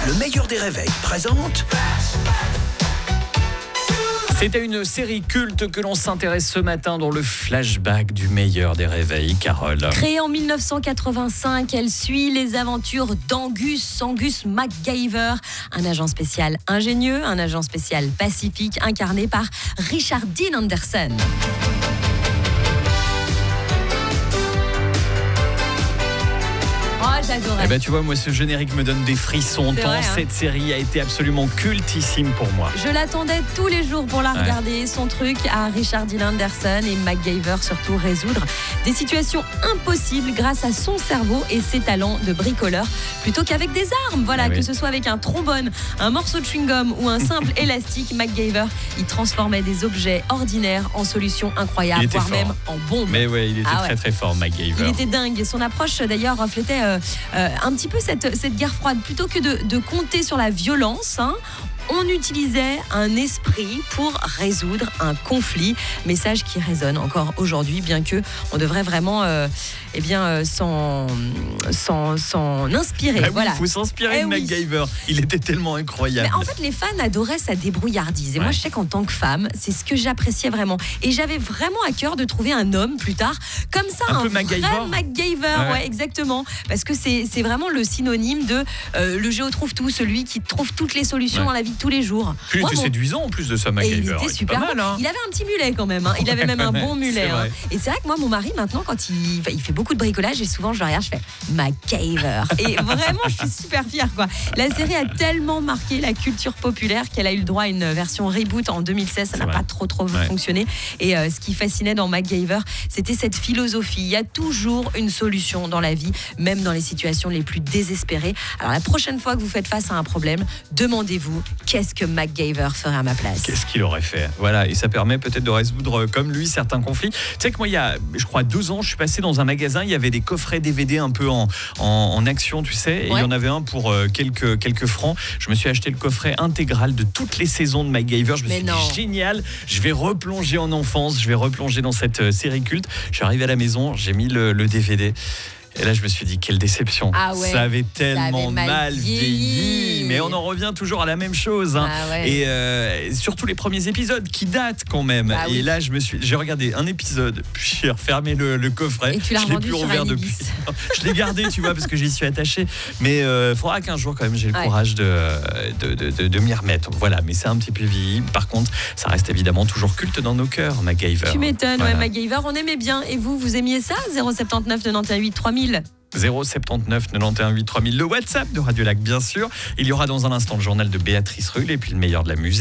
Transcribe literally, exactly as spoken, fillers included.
Le meilleur des réveils présente... C'était une série culte que l'on s'intéresse ce matin dans le flashback du meilleur des réveils, Carole. Créée en mille neuf cent quatre-vingt-cinq, elle suit les aventures d'Angus, Angus MacGyver, un agent spécial ingénieux, un agent spécial pacifique, incarné par Richard Dean Anderson. Oh, j'adorais. Eh ben, tu vois, moi, ce générique me donne des frissons. C'est Tant vrai, hein. cette série a été absolument cultissime pour moi. Je l'attendais tous les jours pour la regarder. Ouais. Son truc à Richard Dean Anderson et MacGyver, surtout résoudre des situations impossibles grâce à son cerveau et ses talents de bricoleur plutôt qu'avec des armes. Voilà, ah que oui. ce soit avec un trombone, un morceau de chewing-gum ou un simple élastique, MacGyver, il transformait des objets ordinaires en solutions incroyables, voire fort. même en bombes. Mais ouais, il était ah très ouais. très fort, MacGyver. Il était dingue et son approche d'ailleurs reflétait euh, euh, un petit peu cette, cette guerre froide. Plutôt que de, de compter sur la violence, hein, on utilisait un esprit pour résoudre un conflit. Message qui résonne encore aujourd'hui, bien que on devrait vraiment euh, eh bien, euh, s'en, s'en, s'en inspirer. Ah oui, voilà. Il faut s'inspirer eh de oui. MacGyver. Il était tellement incroyable. Mais en fait, les fans adoraient sa débrouillardise. Et ouais. moi, je sais qu'en tant que femme, c'est ce que j'appréciais vraiment. Et j'avais vraiment à cœur de trouver un homme plus tard, comme ça, un, un peu vrai MacGyver. MacGyver. Ouais. Ouais, exactement. Parce que c'est, c'est vraiment le synonyme de euh, le géo trouve tout, celui qui trouve toutes les solutions ouais. dans la vie de tous les jours. Puis il était bon, séduisant en plus de ça, MacGyver. Et il était super mal, hein. Il avait un petit mulet quand même. Hein. Il avait même un bon mulet. C'est hein. Et c'est vrai que moi, mon mari, maintenant, quand il, il fait beaucoup de bricolage, et souvent je le regarde, je fais MacGyver. Et vraiment, je suis super fière, quoi. La série a tellement marqué la culture populaire qu'elle a eu le droit à une version reboot en deux mille seize. Ça n'a pas trop trop ouais. fonctionné. Et euh, ce qui fascinait dans MacGyver, c'était cette philosophie. Il y a toujours une solution dans la vie, même dans les situations les plus désespérées. Alors la prochaine fois que vous faites face à un problème, demandez-vous qu'est-ce que MacGyver ferait à ma place. Qu'est-ce qu'il aurait fait ? Voilà, et ça permet peut-être de résoudre comme lui certains conflits. Tu sais que moi, il y a, je crois, deux ans, je suis passé dans un magasin, il y avait des coffrets D V D un peu en, en, en action, tu sais, et ouais. il y en avait un pour euh, quelques, quelques francs. Je me suis acheté le coffret intégral de toutes les saisons de MacGyver. Je me Mais suis non. dit, génial, je vais replonger en enfance, je vais replonger dans cette euh, série culte. Je suis arrivé à la maison, j'ai mis le, le D V D. Et là, je me suis dit, quelle déception. Ah ouais, ça avait tellement ça avait mal, mal vieilli. vieilli. Mais on en revient toujours à la même chose. Hein. Ah ouais. Et euh, surtout les premiers épisodes qui datent quand même. Ah et oui. là, je me suis, j'ai regardé un épisode, puis j'ai refermé le, le coffret. Et tu l'as je l'ai revendu plus sur rouvert Alibi. depuis. Je l'ai gardé, tu vois, parce que j'y suis attaché. Mais il euh, faudra qu'un jour, quand même, j'ai le ouais. courage de, de, de, de, de m'y remettre. Voilà, mais c'est un petit peu vieilli. Par contre, ça reste évidemment toujours culte dans nos cœurs, MacGyver. Tu m'étonnes, voilà. ouais, MacGyver, on aimait bien. Et vous, vous aimiez ça ? zéro sept neuf neuf huit trois mille zéro sept neuf neuf huit trois mille, le WhatsApp de Radio Lac, bien sûr. Il y aura dans un instant le journal de Béatrice Rulle et puis le meilleur de la musique.